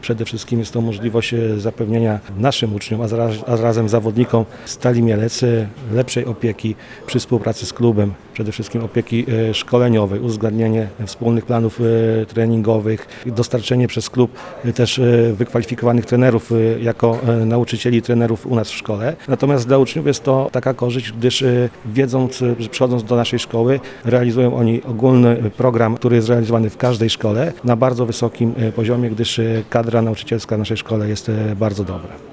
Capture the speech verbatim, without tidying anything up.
Przede wszystkim jest to możliwość zapewnienia naszym uczniom, a zaraz, a zarazem zawodnikom Stali Mielec lepszej opieki przy współpracy z klubem, przede wszystkim opieki szkoleniowej, uwzględnienie wspólnych planów treningowych, dostarczenie przez klub też wykwalifikowanych trenerów jako nauczycieli i trenerów u nas w szkole. Natomiast dla uczniów jest to taka korzyść, gdyż wiedząc, że przychodząc do naszej szkoły, realizują oni ogólny program, który jest realizowany w każdej szkole na bardzo wysokim poziomie, gdyż kadra nauczycielska w naszej szkole jest bardzo dobra.